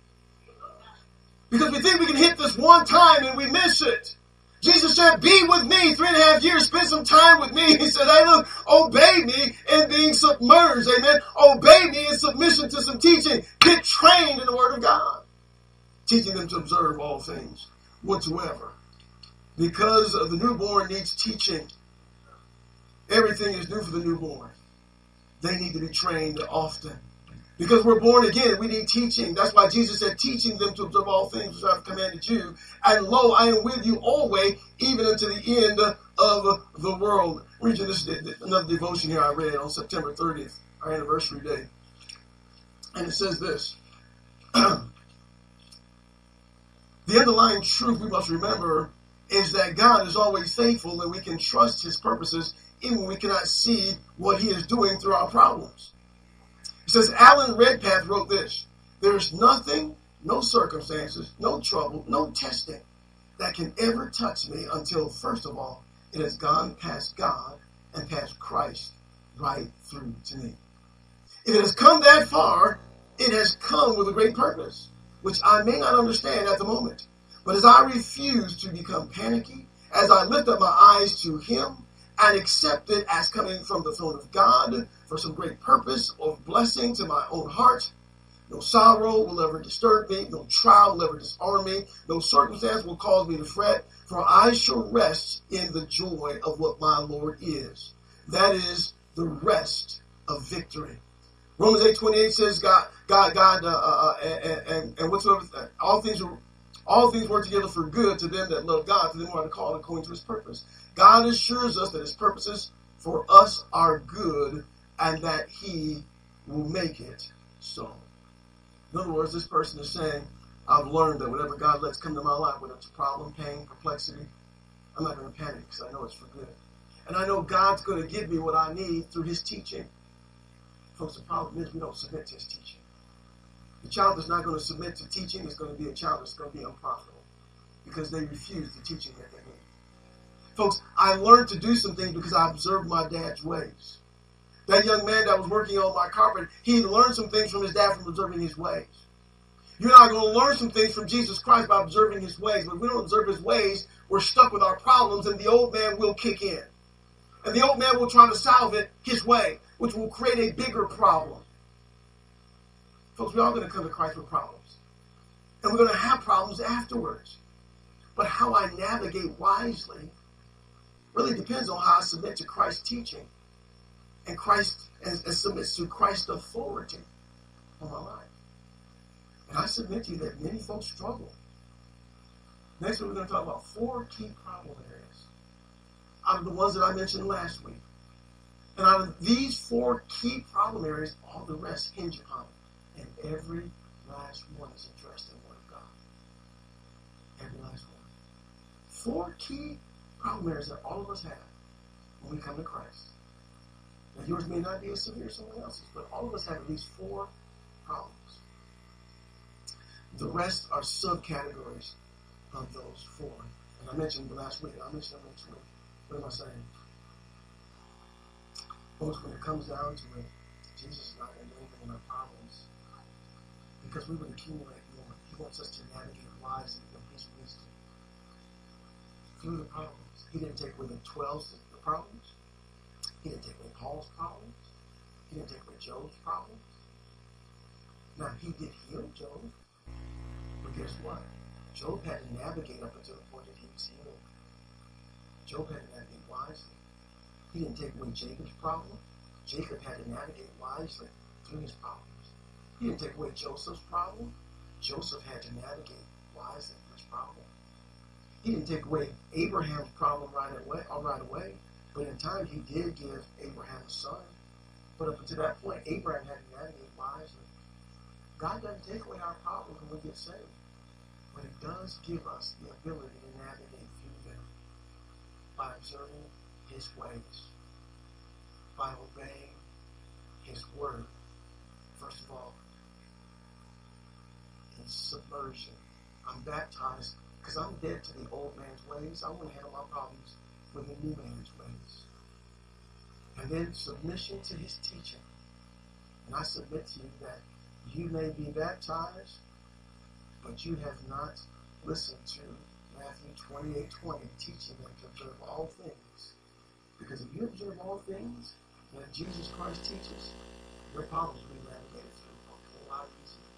Because we think we can hit this one time and we miss it. Jesus said, be with me three and a half years, spend some time with me. He said, hey, look, obey me in being submerged. Amen. Obey me in submission to some teaching. Get trained in the word of God. Teaching them to observe all things whatsoever. Because of the newborn needs teaching. Everything is new for the newborn. They need to be trained often. Because we're born again, we need teaching. That's why Jesus said, teaching them to observe all things which I have commanded you. And lo, I am with you always, even unto the end of the world. Read you this another devotion here I read on September thirtieth, our anniversary day. And it says this. The underlying truth we must remember is that God is always faithful and we can trust his purposes even when we cannot see what he is doing through our problems. It says, Alan Redpath wrote this, there's nothing, no circumstances, no trouble, no testing that can ever touch me until, first of all, it has gone past God and past Christ right through to me. If it has come that far, it has come with a great purpose, which I may not understand at the moment. But as I refuse to become panicky, as I lift up my eyes to him, and accept it as coming from the throne of God for some great purpose or blessing to my own heart. No sorrow will ever disturb me. No trial will ever disarm me. No circumstance will cause me to fret. For I shall rest in the joy of what my Lord is. That is the rest of victory. Romans eight twenty-eight says, God, God, God, uh, uh, and, and, and whatsoever, all things are All things work together for good to them that love God, to them who are called according to his purpose. God assures us that his purposes for us are good and that he will make it so. In other words, this person is saying, I've learned that whatever God lets come to my life, whether it's a problem, pain, perplexity, I'm not going to panic because I know it's for good. And I know God's going to give me what I need through his teaching. Folks, the problem is we don't submit to his teaching. The child that's not going to submit to teaching is going to be a child that's going to be unprofitable because they refuse the teaching that they need. Folks, I learned to do some things because I observed my dad's ways. That young man that was working on my carpet, he learned some things from his dad from observing his ways. You and I are going to learn some things from Jesus Christ by observing his ways. But if we don't observe his ways, we're stuck with our problems and the old man will kick in. And the old man will try to solve it his way, which will create a bigger problem. Folks, we're all going to come to Christ with problems. And we're going to have problems afterwards. But how I navigate wisely really depends on how I submit to Christ's teaching and Christ's and, and submits to Christ's authority on my life. And I submit to you that many folks struggle. Next week, we're going to talk about four key problem areas out of the ones that I mentioned last week. And out of these four key problem areas, all the rest hinge upon it. And every last one is addressed in the Word of God. Every last one. Four key problem areas that all of us have when we come to Christ. Now, yours may not be as severe as someone else's, but all of us have at least four problems. The rest are subcategories of those four. And I mentioned last week. I mentioned them next week. What am I saying? Folks, when it comes down to it, Jesus is not going to do anything in our problems because we would accumulate more. He wants us to navigate wisely with His wisdom through the problems. He didn't take away the twelve the problems. He didn't take away Paul's problems. He didn't take away Job's problems. Now, He did heal Job, but guess what? Job had to navigate up until the point that he was healed. Job had to navigate wisely. He didn't take away Jacob's problem. Jacob had to navigate wisely through his problems. He didn't take away Joseph's problem. Joseph had to navigate wisely through his problem. He didn't take away Abraham's problem right away, all right away, but in time he did give Abraham a son. But up until that point, Abraham had to navigate wisely. God doesn't take away our problems when we get saved, but He does give us the ability to navigate through them by observing His ways, by obeying His word. First of all, in submersion. I'm baptized because I'm dead to the old man's ways. I want to handle my problems with the new man's ways. And then submission to His teaching. And I submit to you that you may be baptized, but you have not listened to Matthew twenty-eight twenty, teaching them to observe all things. Because if you observe all things that Jesus Christ teaches, your problems will be navigated through a whole lot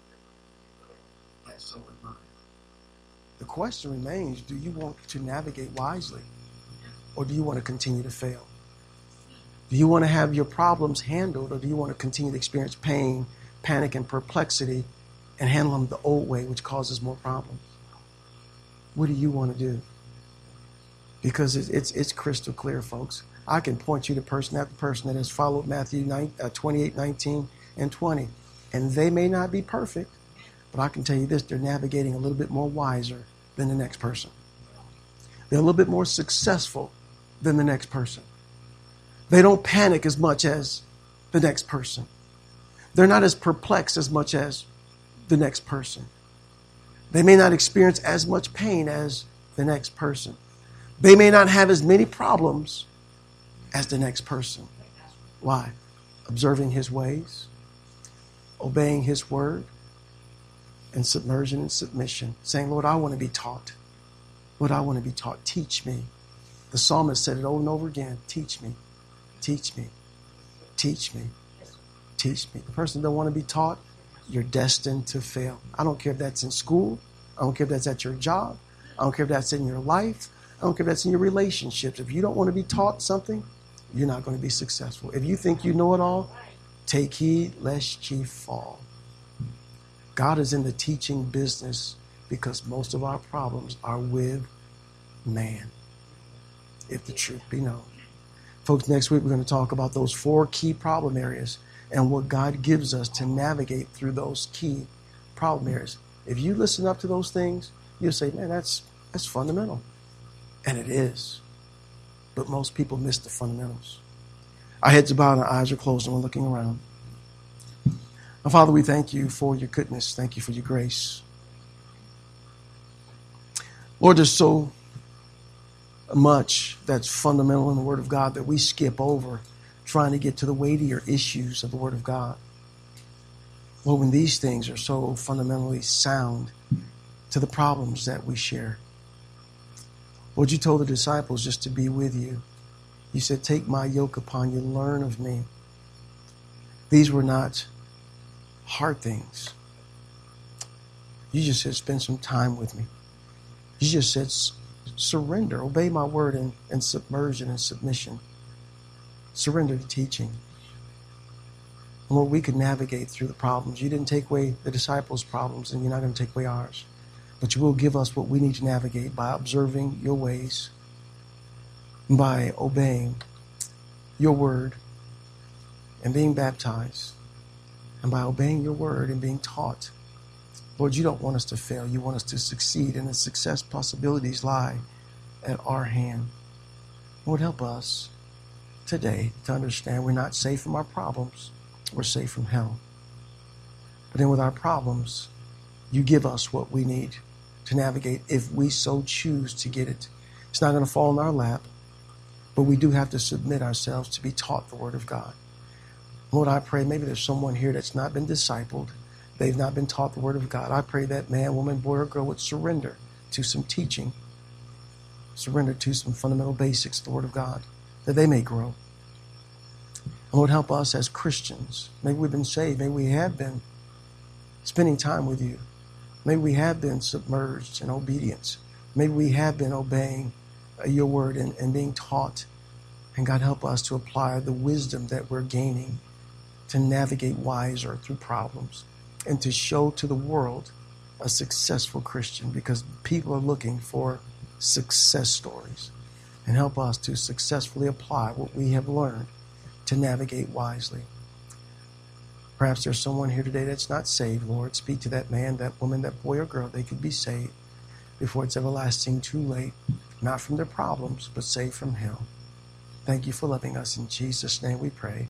easier. And so would mine. The question remains, do you want to navigate wisely? Or do you want to continue to fail? Do you want to have your problems handled, or do you want to continue to experience pain, panic, and perplexity and handle them the old way, which causes more problems? What do you want to do? Because it's, it's, it's crystal clear, folks. I can point you to person after person that has followed Matthew twenty-eight, nineteen, and twenty. And they may not be perfect, but I can tell you this, they're navigating a little bit more wiser than the next person. They're a little bit more successful than the next person. They don't panic as much as the next person. They're not as perplexed as much as the next person. They may not experience as much pain as the next person. They may not have as many problems as the next person. Why? Observing His ways, obeying His word, and submersion and submission. Saying, Lord, I want to be taught. Lord, I want to be taught. Teach me. The psalmist said it over and over again. Teach me. Teach me. Teach me. Teach me. The person that don't want to be taught, you're destined to fail. I don't care if that's in school. I don't care if that's at your job. I don't care if that's in your life. I don't care if that's in your relationships. If you don't want to be taught something, you're not going to be successful. If you think you know it all, take heed lest ye fall. God is in the teaching business because most of our problems are with man, if the truth be known. Folks, next week we're going to talk about those four key problem areas and what God gives us to navigate through those key problem areas. If you listen up to those things, you'll say, man, that's that's fundamental. And it is. But most people miss the fundamentals. Our heads are bowed and our eyes are closed and we're looking around. Now, Father, we thank you for your goodness. Thank you for your grace. Lord, there's so much that's fundamental in the Word of God that we skip over trying to get to the weightier issues of the Word of God. Lord, when these things are so fundamentally sound to the problems that we share. Lord, you told the disciples just to be with you. You said, take my yoke upon you, learn of me. These were not hard things. You just said, spend some time with me. You just said, surrender, obey my word in, in submersion and submission. Surrender to teaching. Lord, we could navigate through the problems. You didn't take away the disciples' problems, and you're not going to take away ours. But you will give us what we need to navigate by observing your ways, by obeying your word and being baptized, and by obeying your word and being taught. Lord, you don't want us to fail. You want us to succeed, and the success possibilities lie at our hand. Lord, help us today to understand we're not safe from our problems. We're safe from hell. But then with our problems, you give us what we need to navigate if we so choose to get it. It's not going to fall in our lap, but we do have to submit ourselves to be taught the word of God. Lord, I pray maybe there's someone here that's not been discipled. They've not been taught the word of God. I pray that man, woman, boy, or girl would surrender to some teaching, surrender to some fundamental basics of the word of God, that they may grow. Lord, help us as Christians. Maybe we've been saved. Maybe we have been spending time with you. Maybe we have been submerged in obedience. Maybe we have been obeying your word and, and being taught. And God, help us to apply the wisdom that we're gaining to navigate wiser through problems and to show to the world a successful Christian, because people are looking for success stories. And help us to successfully apply what we have learned to navigate wisely. Perhaps there's someone here today that's not saved. Lord, speak to that man, that woman, that boy or girl. They could be saved before it's everlasting too late, not from their problems, but saved from hell. Thank you for loving us. In Jesus' name we pray.